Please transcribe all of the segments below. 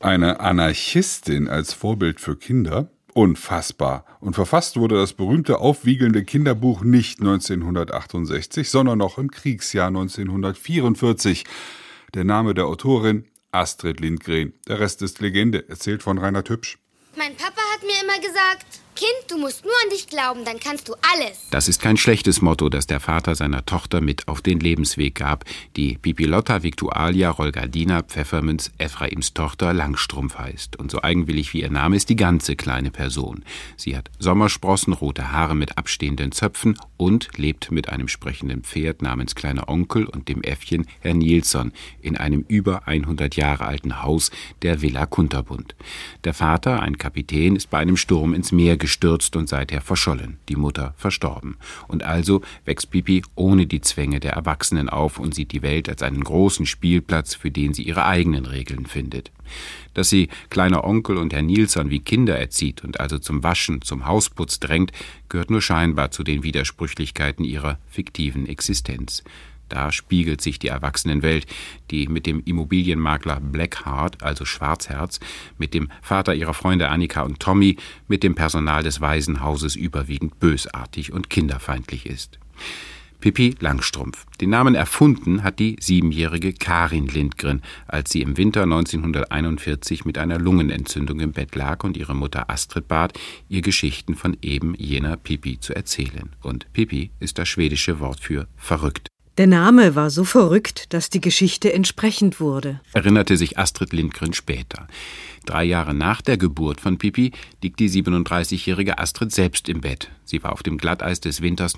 Eine Anarchistin als Vorbild für Kinder? Unfassbar. Und verfasst wurde das berühmte aufwiegelnde Kinderbuch nicht 1968, sondern noch im Kriegsjahr 1944. Der Name der Autorin: Astrid Lindgren. Der Rest ist Legende, erzählt von Reinhard Hübsch. Mein Papa hat mir immer gesagt, Kind, du musst nur an dich glauben, dann kannst du alles. Das ist kein schlechtes Motto, das der Vater seiner Tochter mit auf den Lebensweg gab, die Pipilotta Victualia Rolgardina Pfefferminz Ephraims Tochter Langstrumpf heißt. Und so eigenwillig wie ihr Name ist die ganze kleine Person. Sie hat Sommersprossen, rote Haare mit abstehenden Zöpfen und lebt mit einem sprechenden Pferd namens Kleiner Onkel und dem Äffchen Herr Nilsson in einem über 100 Jahre alten Haus der Villa Kunterbund. Der Vater, ein Kapitän, ist bei einem Sturm ins Meer gestürzt und seither verschollen, die Mutter verstorben. Und also wächst Pipi ohne die Zwänge der Erwachsenen auf und sieht die Welt als einen großen Spielplatz, für den sie ihre eigenen Regeln findet. Dass sie Kleiner Onkel und Herr Nilsson wie Kinder erzieht und also zum Waschen, zum Hausputz drängt, gehört nur scheinbar zu den Widersprüchlichkeiten ihrer fiktiven Existenz. Da spiegelt sich die Erwachsenenwelt, die mit dem Immobilienmakler Blackheart, also Schwarzherz, mit dem Vater ihrer Freunde Annika und Tommy, mit dem Personal des Waisenhauses überwiegend bösartig und kinderfeindlich ist. Pippi Langstrumpf. Den Namen erfunden hat die 7-jährige Karin Lindgren, als sie im Winter 1941 mit einer Lungenentzündung im Bett lag und ihre Mutter Astrid bat, ihr Geschichten von eben jener Pippi zu erzählen. Und Pippi ist das schwedische Wort für verrückt. Der Name war so verrückt, dass die Geschichte entsprechend wurde, erinnerte sich Astrid Lindgren später. 3 Jahre nach der Geburt von Pippi liegt die 37-jährige Astrid selbst im Bett. Sie war auf dem Glatteis des Winters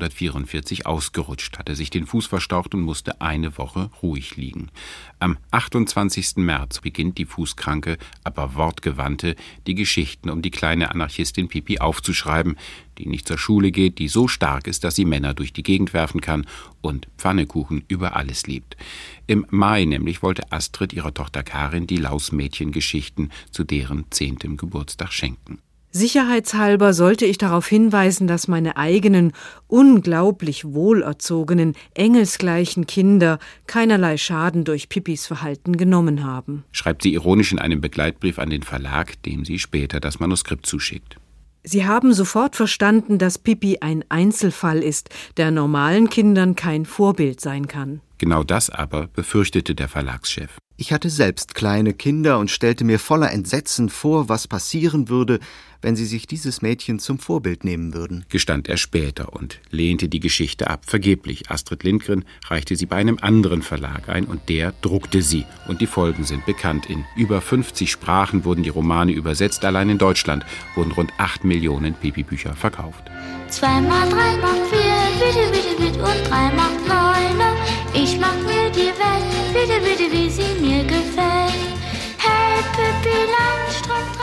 1944 ausgerutscht, hatte sich den Fuß verstaucht und musste eine Woche ruhig liegen. Am 28. März beginnt die fußkranke, aber wortgewandte, die Geschichten um die kleine Anarchistin Pippi aufzuschreiben, die nicht zur Schule geht, die so stark ist, dass sie Männer durch die Gegend werfen kann und Pfannekuchen über alles liebt. Im Mai nämlich wollte Astrid ihrer Tochter Karin die Lausmädchen-Geschichten zu deren 10. Geburtstag schenken. Sicherheitshalber sollte ich darauf hinweisen, dass meine eigenen, unglaublich wohlerzogenen, engelsgleichen Kinder keinerlei Schaden durch Pippis Verhalten genommen haben, schreibt sie ironisch in einem Begleitbrief an den Verlag, dem sie später das Manuskript zuschickt. Sie haben sofort verstanden, dass Pippi ein Einzelfall ist, der normalen Kindern kein Vorbild sein kann. Genau das aber befürchtete der Verlagschef. Ich hatte selbst kleine Kinder und stellte mir voller Entsetzen vor, was passieren würde, wenn sie sich dieses Mädchen zum Vorbild nehmen würden, gestand er später und lehnte die Geschichte ab. Vergeblich. Astrid Lindgren reichte sie bei einem anderen Verlag ein und der druckte sie. Und die Folgen sind bekannt. In über 50 Sprachen wurden die Romane übersetzt. Allein in Deutschland wurden rund 8 Millionen Pippi-Bücher verkauft. 2 mal 3 macht 4, bitte, bitte, bitte, und 3 macht 9. Ich mach mir die Welt, bitte, bitte, wie sie mir gefällt. Hey, Pippi Langstrumpf,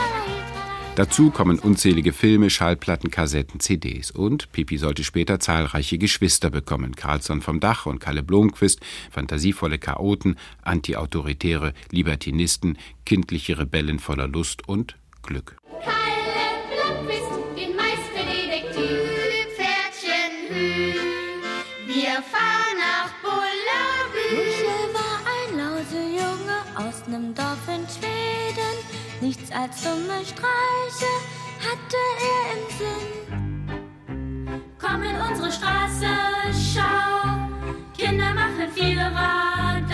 dazu kommen unzählige Filme, Schallplatten, Kassetten, CDs. Und Pippi sollte später zahlreiche Geschwister bekommen. Carlsson vom Dach und Kalle Blomqvist, fantasievolle Chaoten, antiautoritäre Libertinisten, kindliche Rebellen voller Lust und Glück. Kalle Blomqvist, den Meisterdetektiv. Pferdchen, wir fahren nach Bullabü. Michel war ein Lausejunge aus nem Dorf in Schweden. Nichts als dumme Streiche hatte er im Sinn. Komm in unsere Straße, schau, Kinder machen viel Radio.